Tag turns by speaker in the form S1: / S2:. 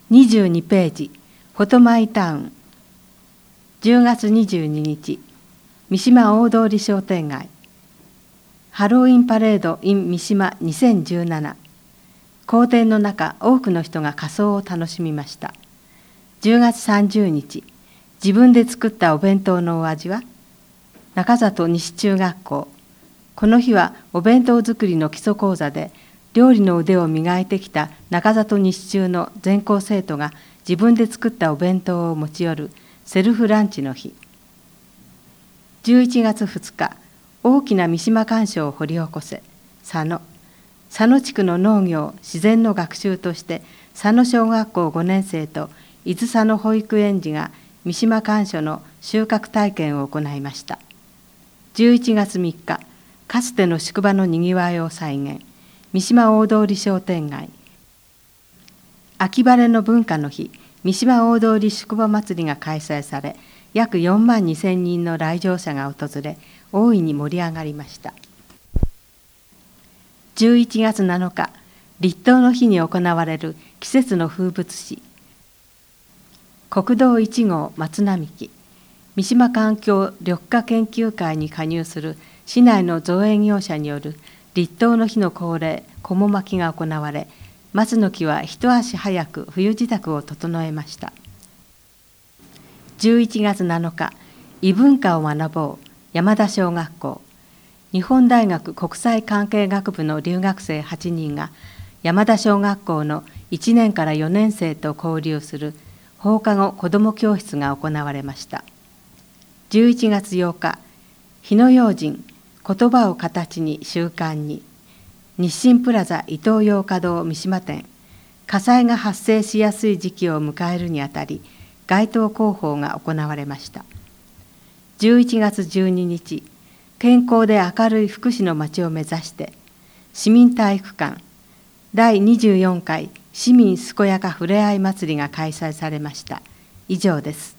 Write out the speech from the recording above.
S1: 22ページ、フォトマイタウン。10月22日、三島大通商店街。ハロウィンパレード in 三島2017。好天の中、多くの人が仮装を楽しみました。10月30日、自分で作ったお弁当のお味は？中里西中学校。この日はお弁当作りの基礎講座で、料理の腕を磨いてきた中里西中の全校生徒が自分で作ったお弁当を持ち寄るセルフランチの日。11月2日、大きな三島環礁を掘り起こせ、佐野地区の農業・自然の学習として佐野小学校5年生と伊豆佐野保育園児が三島環礁の収穫体験を行いました。11月3日、かつての宿場のにぎわいを再現、三島大通商店街。秋晴れの文化の日、三島大通宿場祭りが開催され、約4万2,000人の来場者が訪れ、大いに盛り上がりました。11月7日、立冬の日に行われる季節の風物詩、国道1号松並木、三島環境緑化研究会に加入する市内の造園業者による立冬の日の恒例、こも巻きが行われ、松の木は一足早く冬支度を整えました。11月7日、異文化を学ぼう山田小学校。日本大学国際関係学部の留学生8人が山田小学校の1年から4年生と交流する放課後子ども教室が行われました。11月8日、火の用心、言葉を形に習慣に、日清プラザイトーヨーカドー三島店。火災が発生しやすい時期を迎えるにあたり、街頭広報が行われました。11月12日、健康で明るい福祉の街を目指して、市民体育館第24回市民健やかふれあい祭りが開催されました。以上です。